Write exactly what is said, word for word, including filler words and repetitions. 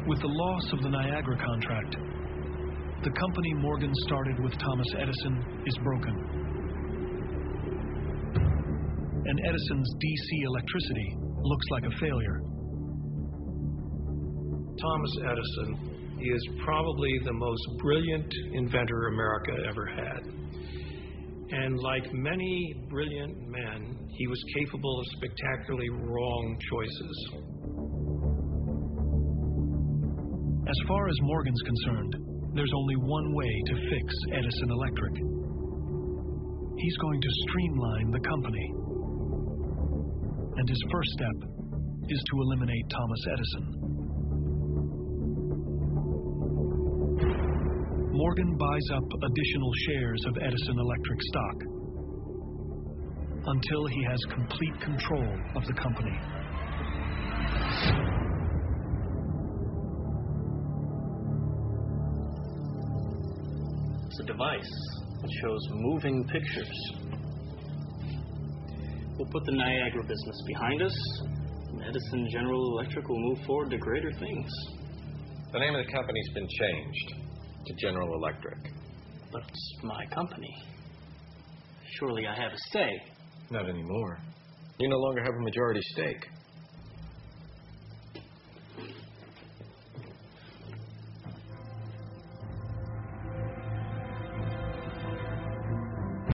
With the loss of the Niagara contract, the company Morgan started with Thomas Edison is broken. And Edison's D C electricity looks like a failure. Thomas Edison is probably the most brilliant inventor America ever had. And like many brilliant men, he was capable of spectacularly wrong choices. As far as Morgan's concerned, there's only one way to fix Edison Electric. He's going to streamline the company. And his first step is to eliminate Thomas Edison. Morgan buys up additional shares of Edison Electric stock until he has complete control of the company. It's a device that shows moving pictures. We'll put the Niagara business behind us, and Edison General Electric will move forward to greater things. The name of the company's been changed to General Electric. But it's my company. Surely I have a say. Not anymore. You no longer have a majority stake.